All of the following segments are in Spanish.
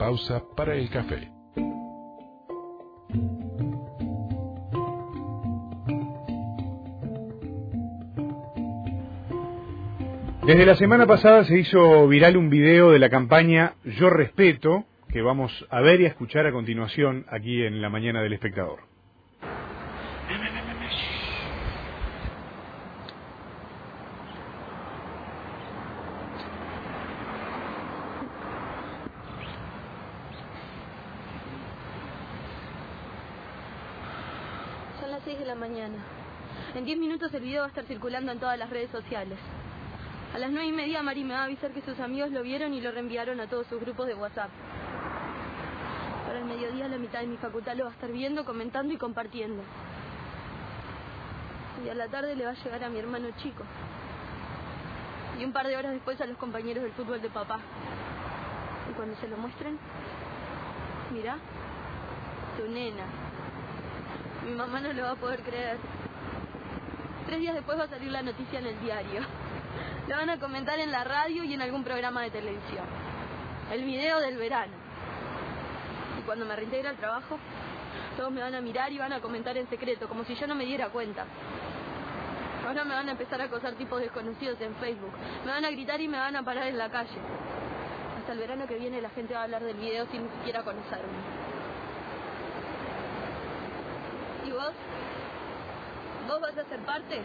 pausa para el café. Desde la semana pasada se hizo viral un video de la campaña Yo Respeto, que vamos a ver y a escuchar a continuación aquí en La Mañana del Espectador. Son las 6 de la mañana. En 10 minutos el video va a estar circulando en todas las redes sociales. A las 9:30 Mari me va a avisar que sus amigos lo vieron y lo reenviaron a todos sus grupos de WhatsApp. Para el mediodía la mitad de mi facultad lo va a estar viendo, comentando y compartiendo. Y a la tarde le va a llegar a mi hermano chico. Y un par de horas después a los compañeros del fútbol de papá. Y cuando se lo muestren, mirá, tu nena. Mi mamá no lo va a poder creer. 3 días después va a salir la noticia en el diario. Lo van a comentar en la radio y en algún programa de televisión. El video del verano. Y cuando me reintegre al trabajo, todos me van a mirar y van a comentar en secreto, como si yo no me diera cuenta. Ahora me van a empezar a acosar tipos desconocidos en Facebook. Me van a gritar y me van a parar en la calle. Hasta el verano que viene la gente va a hablar del video sin ni siquiera conocerme. ¿Y vos? ¿Vos vas a ser parte?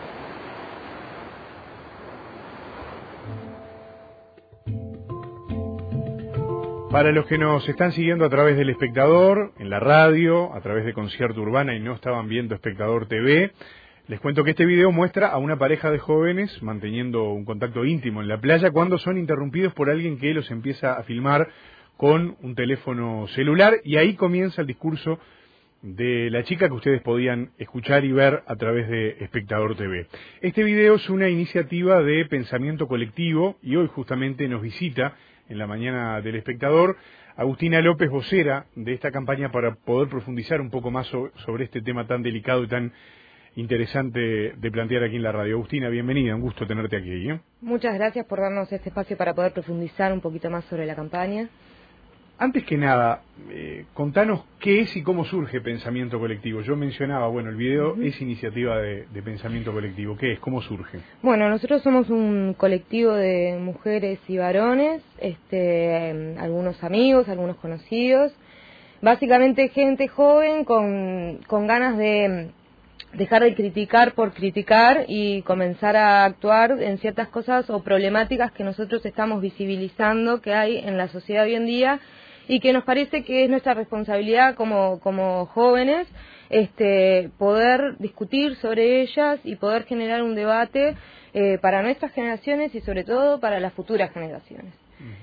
Para los que nos están siguiendo a través del Espectador, en la radio, a través de Concierto Urbana y no estaban viendo Espectador TV, les cuento que este video muestra a una pareja de jóvenes manteniendo un contacto íntimo en la playa cuando son interrumpidos por alguien que los empieza a filmar con un teléfono celular, y ahí comienza el discurso de la chica que ustedes podían escuchar y ver a través de Espectador TV. Este video es una iniciativa de pensamiento colectivo y hoy justamente nos visita en La Mañana del Espectador Agustina López, vocera de esta campaña, para poder profundizar un poco más sobre este tema tan delicado y tan interesante de plantear aquí en la radio. Agustina, bienvenida, un gusto tenerte aquí, ¿eh? Muchas gracias por darnos este espacio para poder profundizar un poquito más sobre la campaña. Antes que nada, contanos qué es y cómo surge Pensamiento Colectivo. Yo mencionaba, bueno, el video es iniciativa de Pensamiento Colectivo. ¿Qué es? ¿Cómo surge? Bueno, nosotros somos un colectivo de mujeres y varones, algunos amigos, algunos conocidos, básicamente gente joven con ganas de dejar de criticar por criticar y comenzar a actuar en ciertas cosas o problemáticas que nosotros estamos visibilizando que hay en la sociedad hoy en día, y que nos parece que es nuestra responsabilidad como jóvenes poder discutir sobre ellas y poder generar un debate para nuestras generaciones y sobre todo para las futuras generaciones.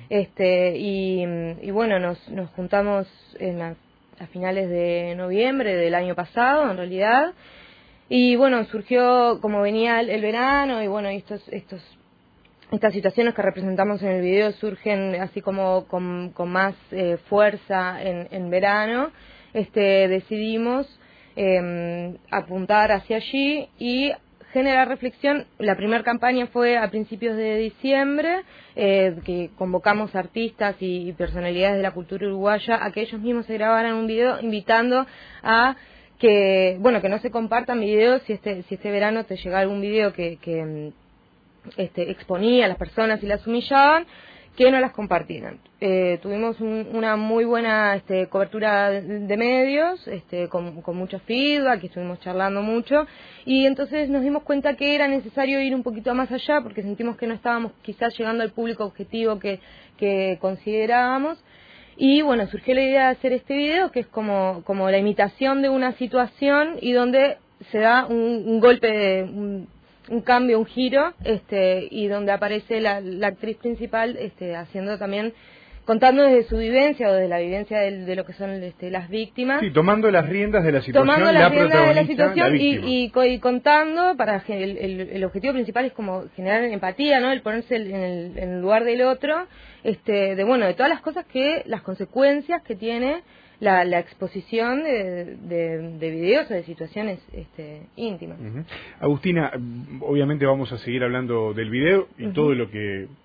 Y bueno, nos juntamos a finales de noviembre del año pasado, en realidad, y bueno, surgió como venía el verano, y bueno, estas situaciones que representamos en el video surgen así como con más fuerza en verano. Decidimos apuntar hacia allí y generar reflexión. La primera campaña fue a principios de diciembre, que convocamos artistas y personalidades de la cultura uruguaya a que ellos mismos se grabaran un video invitando a que no se compartan videos. Si este verano te llega algún video que exponía a las personas y las humillaban, que no las compartieran. Tuvimos una muy buena cobertura de medios, con mucho feedback, estuvimos charlando mucho, y entonces nos dimos cuenta que era necesario ir un poquito más allá, porque sentimos que no estábamos quizás llegando al público objetivo que considerábamos. Y bueno, surgió la idea de hacer este video, que es como la imitación de una situación y donde se da un golpe, un cambio, un giro, y donde aparece la actriz principal haciendo también, contando desde su vivencia o desde la vivencia de lo que son las víctimas. Sí, tomando las riendas de la situación, tomando las riendas protagonista, de la situación la víctima. y contando, para el objetivo principal es como generar empatía, ¿no? El ponerse en el lugar del otro, de todas las cosas las consecuencias que tiene la exposición de videos o de situaciones íntimas. Agustina, obviamente vamos a seguir hablando del video y todo lo que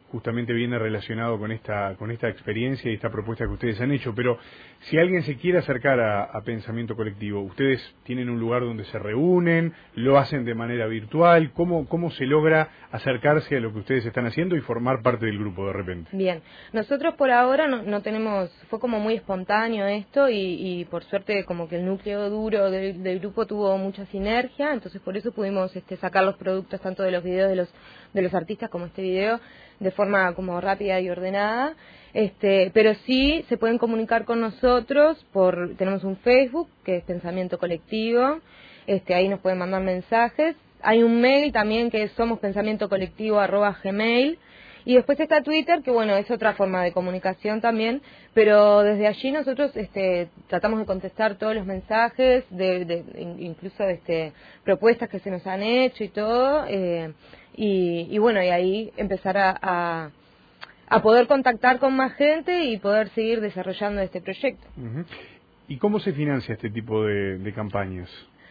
justamente viene relacionado con esta experiencia y esta propuesta que ustedes han hecho, pero si alguien se quiere acercar a Pensamiento Colectivo, ¿ustedes tienen un lugar donde se reúnen? ¿Lo hacen de manera virtual? ¿Cómo se logra acercarse a lo que ustedes están haciendo y formar parte del grupo de repente? Bien, nosotros por ahora no tenemos, fue como muy espontáneo esto y por suerte como que el núcleo duro del grupo tuvo mucha sinergia, entonces por eso pudimos sacar los productos tanto de los videos de los artistas como este video de forma como rápida y ordenada, pero sí se pueden comunicar con nosotros tenemos un Facebook que es Pensamiento Colectivo, ahí nos pueden mandar mensajes, hay un mail también que es somospensamientocolectivo@gmail, y después está Twitter, que bueno, es otra forma de comunicación también, pero desde allí nosotros tratamos de contestar todos los mensajes, incluso propuestas que se nos han hecho y todo, y bueno, y ahí empezar a poder contactar con más gente y poder seguir desarrollando este proyecto. Uh-huh. ¿Y cómo se financia este tipo de campañas?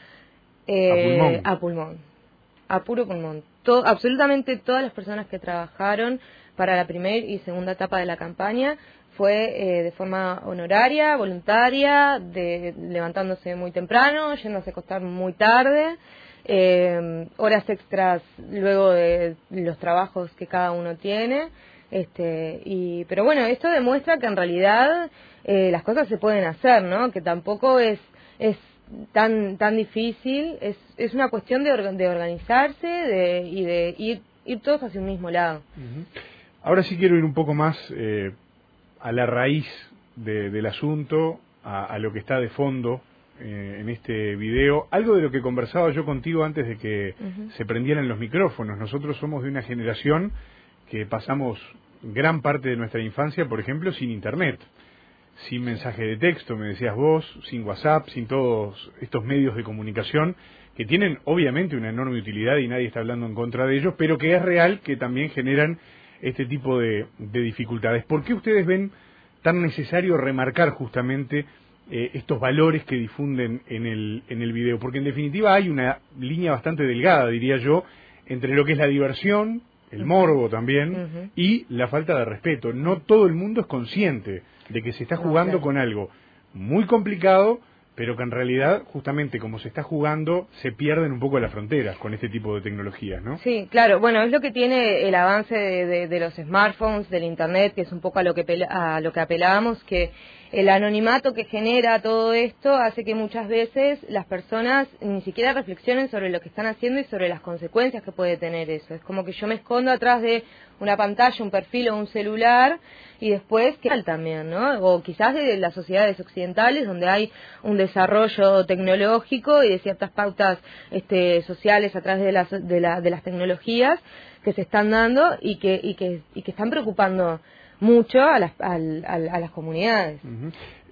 A pulmón, a puro pulmón. Absolutamente todas las personas que trabajaron para la primera y segunda etapa de la campaña fue de forma honoraria, voluntaria, levantándose muy temprano, yéndose a acostar muy tarde, horas extras luego de los trabajos que cada uno tiene. Pero bueno, esto demuestra que en realidad las cosas se pueden hacer, ¿no? Que tampoco es tan difícil, es una cuestión de organizarse y de ir todos hacia un mismo lado. Uh-huh. Ahora sí quiero ir un poco más a la raíz del asunto, a lo que está de fondo en este video. Algo de lo que conversaba yo contigo antes de que uh-huh. se prendieran los micrófonos. Nosotros somos de una generación que pasamos gran parte de nuestra infancia, por ejemplo, sin Internet, sin mensaje de texto, me decías vos, sin WhatsApp, sin todos estos medios de comunicación que tienen obviamente una enorme utilidad y nadie está hablando en contra de ellos, pero que es real que también generan este tipo de dificultades. ¿Por qué ustedes ven tan necesario remarcar justamente estos valores que difunden en el video? Porque en definitiva hay una línea bastante delgada, diría yo, entre lo que es la diversión, el morbo también, uh-huh. y la falta de respeto. No todo el mundo es consciente de que se está jugando con algo muy complicado, pero que en realidad, justamente como se está jugando, se pierden un poco las fronteras con este tipo de tecnologías, ¿no? Sí, claro. Bueno, es lo que tiene el avance de los smartphones, del Internet, que es un poco a lo que apelábamos, que el anonimato que genera todo esto hace que muchas veces las personas ni siquiera reflexionen sobre lo que están haciendo y sobre las consecuencias que puede tener eso. Es como que yo me escondo atrás de una pantalla, un perfil o un celular y después ¿qué tal también, no? O quizás de las sociedades occidentales donde hay un desarrollo tecnológico y de ciertas pautas sociales a través de las tecnologías que se están dando y que están preocupando mucho a las comunidades. Uh-huh.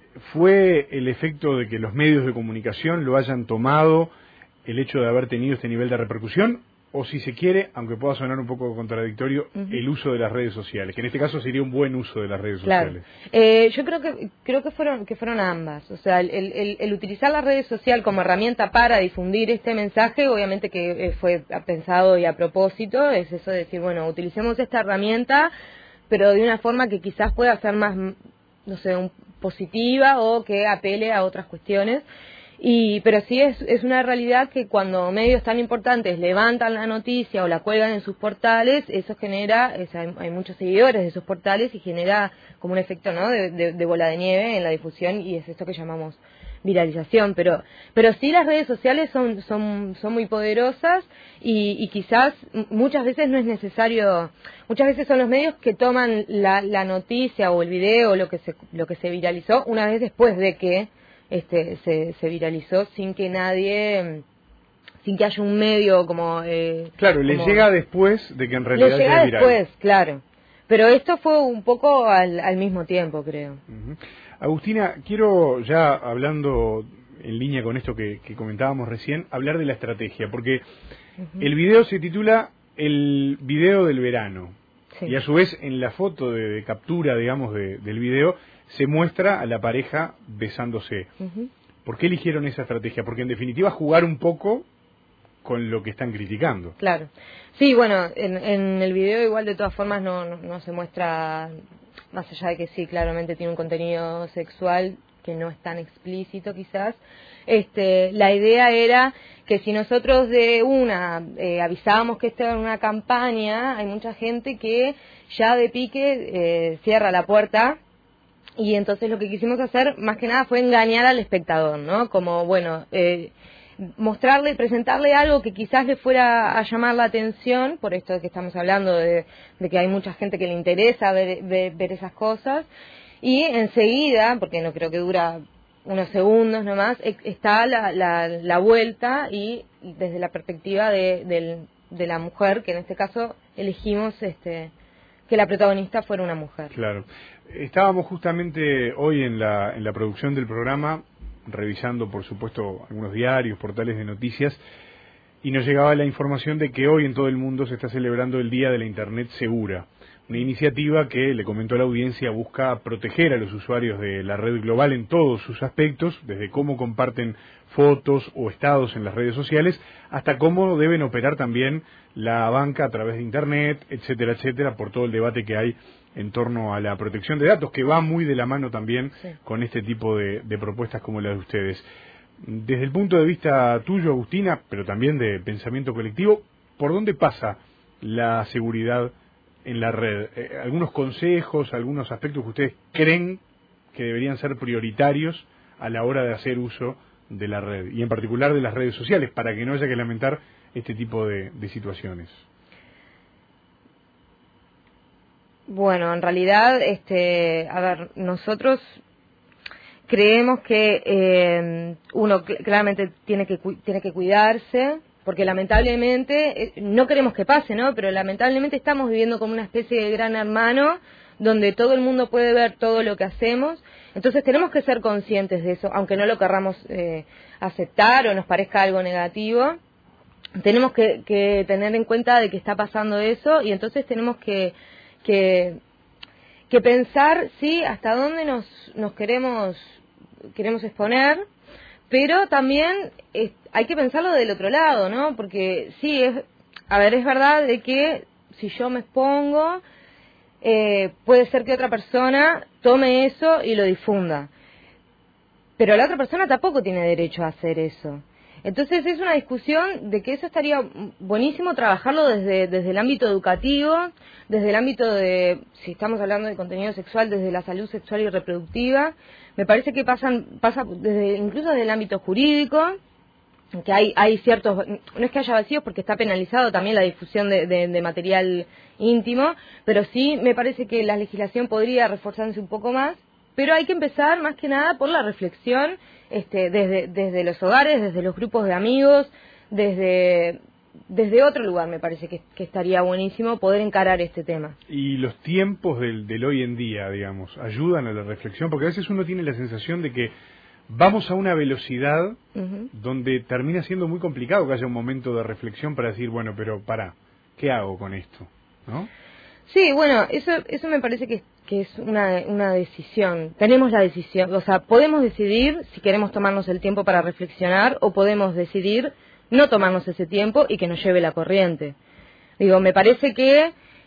¿Fue el efecto de que los medios de comunicación lo hayan tomado el hecho de haber tenido este nivel de repercusión? O si se quiere, aunque pueda sonar un poco contradictorio, uh-huh. el uso de las redes sociales, que en este caso sería un buen uso de las redes sociales. Yo creo que fueron ambas. O sea, el utilizar la red social como herramienta para difundir este mensaje, obviamente que fue pensado y a propósito, es eso de decir, bueno, utilicemos esta herramienta, pero de una forma que quizás pueda ser más, no sé, positiva o que apele a otras cuestiones. Pero sí es una realidad que cuando medios tan importantes levantan la noticia o la cuelgan en sus portales, eso genera, hay muchos seguidores de esos portales y genera como un efecto, ¿no?, de bola de nieve en la difusión, y es esto que llamamos viralización. Pero sí, las redes sociales son muy poderosas y quizás muchas veces no es necesario, muchas veces son los medios que toman la noticia o el video o lo que se viralizó una vez después de que se viralizó, sin que haya un medio como claro, le llega después de que en realidad le llega después, claro, pero esto fue un poco al mismo tiempo, creo. Uh-huh. Agustina, quiero, ya hablando en línea con esto que comentábamos recién, hablar de la estrategia, porque uh-huh. el video se titula El video del verano, sí. Y a su vez en la foto de captura, digamos, del video se muestra a la pareja besándose. Uh-huh. ¿Por qué eligieron esa estrategia? Porque en definitiva jugar un poco con lo que están criticando. Claro. Sí, bueno, en el video igual de todas formas no se muestra, más allá de que sí, claramente tiene un contenido sexual que no es tan explícito quizás. La idea era que si nosotros avisábamos que esto era una campaña, hay mucha gente que ya de pique cierra la puerta. Y entonces lo que quisimos hacer, más que nada, fue engañar al espectador, ¿no? Como, bueno, mostrarle, presentarle algo que quizás le fuera a llamar la atención, por esto que estamos hablando de que hay mucha gente que le interesa ver esas cosas, y enseguida, porque no creo que dura unos segundos nomás, está la vuelta y desde la perspectiva de la mujer, que en este caso elegimos que la protagonista fuera una mujer. Claro. Estábamos justamente hoy en la producción del programa revisando, por supuesto, algunos diarios, portales de noticias, y nos llegaba la información de que hoy en todo el mundo se está celebrando el Día de la Internet Segura, una iniciativa que, le comentó a la audiencia, busca proteger a los usuarios de la red global en todos sus aspectos, desde cómo comparten fotos o estados en las redes sociales, hasta cómo deben operar también la banca a través de Internet, etcétera, etcétera, por todo el debate que hay en torno a la protección de datos, que va muy de la mano también con este tipo de propuestas como la de ustedes. Desde el punto de vista tuyo, Agustina, pero también de pensamiento colectivo, ¿por dónde pasa la seguridad en la red? ¿Algunos consejos, algunos aspectos que ustedes creen que deberían ser prioritarios a la hora de hacer uso de la red, y en particular de las redes sociales, para que no haya que lamentar este tipo de situaciones? Bueno, en realidad, a ver, nosotros creemos que uno claramente tiene que cuidarse, porque lamentablemente, no queremos que pase, ¿no? Pero lamentablemente estamos viviendo como una especie de gran hermano, donde todo el mundo puede ver todo lo que hacemos. Entonces tenemos que ser conscientes de eso, aunque no lo querramos aceptar o nos parezca algo negativo. Tenemos que tener en cuenta de que está pasando eso, y entonces tenemos que pensar, sí, hasta dónde nos queremos exponer, pero también hay que pensarlo del otro lado, ¿no? Porque sí, es verdad de que si yo me expongo, puede ser que otra persona tome eso y lo difunda, pero la otra persona tampoco tiene derecho a hacer eso. Entonces es una discusión de que eso estaría buenísimo trabajarlo desde el ámbito educativo, desde el ámbito de, si estamos hablando de contenido sexual, desde la salud sexual y reproductiva. Me parece que pasa incluso desde el ámbito jurídico, que hay ciertos, no es que haya vacíos porque está penalizado también la difusión de material íntimo, pero sí me parece que la legislación podría reforzarse un poco más. Pero hay que empezar más que nada por la reflexión desde los hogares, desde los grupos de amigos, desde otro lugar. Me parece que estaría buenísimo poder encarar este tema. Y los tiempos del hoy en día, digamos, ayudan a la reflexión, porque a veces uno tiene la sensación de que vamos a una velocidad donde termina siendo muy complicado que haya un momento de reflexión para decir, bueno, pero ¿qué hago con esto? ¿No? Sí, bueno, eso me parece que es una decisión. Tenemos la decisión, o sea, podemos decidir si queremos tomarnos el tiempo para reflexionar, o podemos decidir no tomarnos ese tiempo y que nos lleve la corriente. Digo, me parece que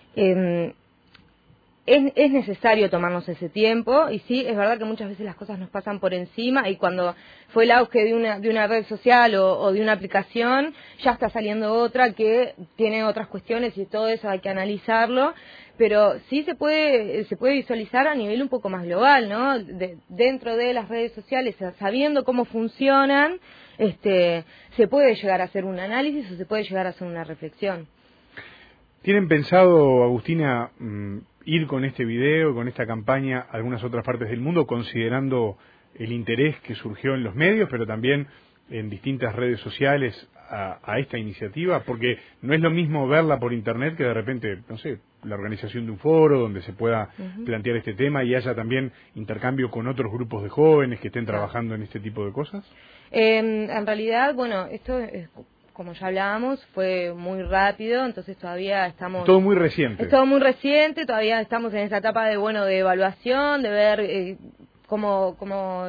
es necesario tomarnos ese tiempo, y sí, es verdad que muchas veces las cosas nos pasan por encima, y cuando fue el auge de una red social o de una aplicación, ya está saliendo otra que tiene otras cuestiones, y todo eso hay que analizarlo, pero sí se puede visualizar a nivel un poco más global, ¿no? Dentro de las redes sociales, sabiendo cómo funcionan, se puede llegar a hacer un análisis o se puede llegar a hacer una reflexión. ¿Tienen pensado, Agustina, ir con este video, con esta campaña a algunas otras partes del mundo, considerando el interés que surgió en los medios, pero también en distintas redes sociales a esta iniciativa? Porque no es lo mismo verla por internet que de repente, no sé, la organización de un foro donde se pueda plantear este tema y haya también intercambio con otros grupos de jóvenes que estén trabajando en este tipo de cosas. En realidad, bueno, esto es, como ya hablábamos, fue muy rápido, entonces todavía estamos... Todo muy reciente. Es todo muy reciente, todavía estamos en esa etapa de evaluación, de ver cómo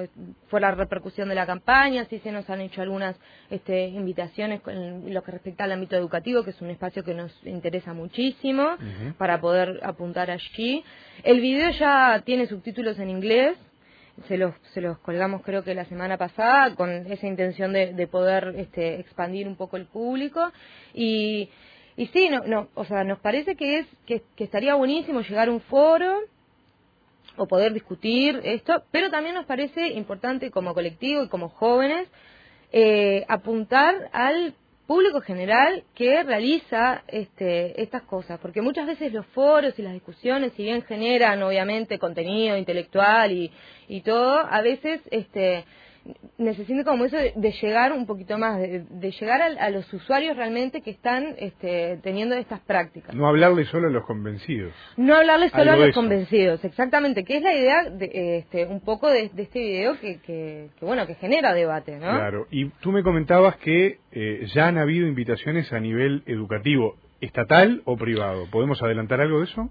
fue la repercusión de la campaña, sí se nos han hecho algunas invitaciones en lo que respecta al ámbito educativo, que es un espacio que nos interesa muchísimo para poder apuntar allí. El video ya tiene subtítulos en inglés. Se los colgamos creo que la semana pasada con esa intención de poder expandir un poco el público y sí, o sea, nos parece que estaría buenísimo llegar a un foro o poder discutir esto, pero también nos parece importante como colectivo y como jóvenes apuntar al público general que realiza estas cosas, porque muchas veces los foros y las discusiones, si bien generan obviamente contenido intelectual y todo, a veces necesitan como eso de llegar un poquito más, de llegar a los usuarios realmente que están teniendo estas prácticas. No hablarle solo a los convencidos. No hablarle solo Algo a de los eso. convencidos, exactamente, que es la idea de un poco de este video que bueno, que genera debate, ¿no? Claro, y tú me comentabas que ya han habido invitaciones a nivel educativo, estatal o privado. ¿Podemos adelantar algo de eso?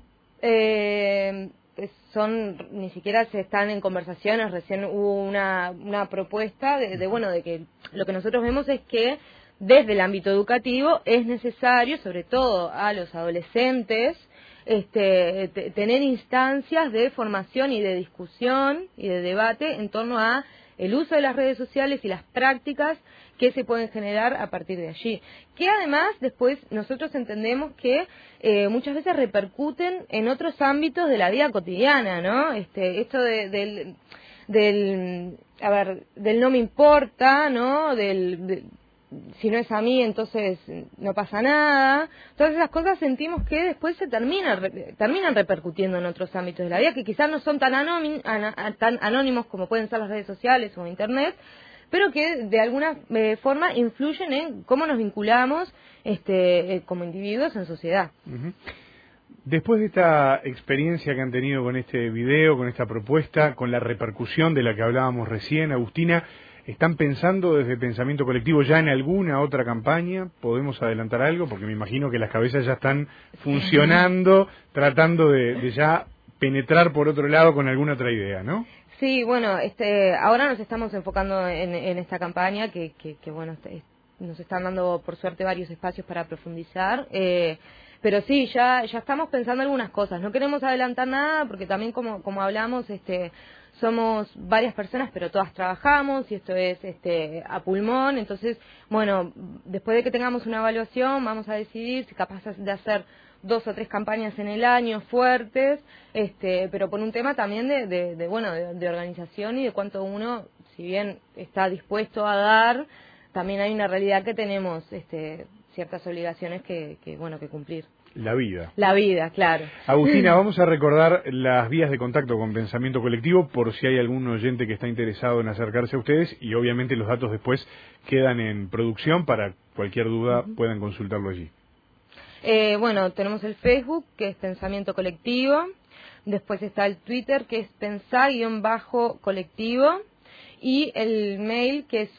Ni siquiera se están en conversaciones, recién hubo una propuesta de que lo que nosotros vemos es que desde el ámbito educativo es necesario, sobre todo a los adolescentes, tener instancias de formación y de discusión y de debate en torno a el uso de las redes sociales y las prácticas que se pueden generar a partir de allí. Que además después nosotros entendemos que muchas veces repercuten en otros ámbitos de la vida cotidiana, ¿no? Esto del no me importa, ¿no? Si no es a mí, entonces no pasa nada. Todas esas cosas sentimos que después se terminan repercutiendo en otros ámbitos de la vida, que quizás no son tan anónimos como pueden ser las redes sociales o Internet, pero que de alguna forma influyen en cómo nos vinculamos como individuos en sociedad. Después de esta experiencia que han tenido con este video, con esta propuesta, con la repercusión de la que hablábamos recién, Agustina, ¿están pensando desde Pensamiento Colectivo ya en alguna otra campaña? ¿Podemos adelantar algo? Porque me imagino que las cabezas ya están funcionando, tratando de ya penetrar por otro lado con alguna otra idea, ¿no? Sí, bueno, ahora nos estamos enfocando en esta campaña que bueno, nos están dando por suerte varios espacios para profundizar, pero sí, ya estamos pensando algunas cosas. No queremos adelantar nada porque también como hablamos, somos varias personas, pero todas trabajamos y esto es a pulmón. Entonces, bueno, después de que tengamos una evaluación, vamos a decidir si capaz de hacer 2 o 3 campañas en el año fuertes, pero por un tema también de organización y de cuánto uno, si bien está dispuesto a dar, también hay una realidad que tenemos ciertas obligaciones que cumplir. La vida. La vida, claro. Agustina, vamos a recordar las vías de contacto con Pensamiento Colectivo por si hay algún oyente que está interesado en acercarse a ustedes y obviamente los datos después quedan en producción para cualquier duda puedan consultarlo allí. Bueno, tenemos el Facebook, que es Pensamiento Colectivo. Después está el Twitter, que es pensá_colectivo. Y el mail, que es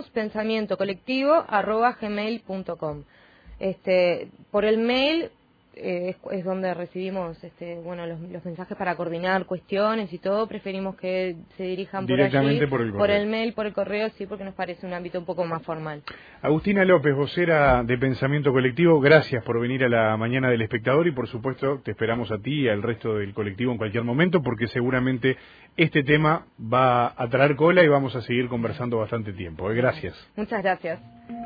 somosPensamientocolectivo@gmail.com. Por el mail es donde recibimos los mensajes para coordinar cuestiones y todo. Preferimos que se dirijan directamente por allí, por el mail, por el correo, sí, porque nos parece un ámbito un poco más formal. Agustina López, vocera de Pensamiento Colectivo, gracias por venir a la mañana del espectador y por supuesto te esperamos a ti y al resto del colectivo en cualquier momento porque seguramente este tema va a traer cola y vamos a seguir conversando bastante tiempo. Gracias. Muchas gracias.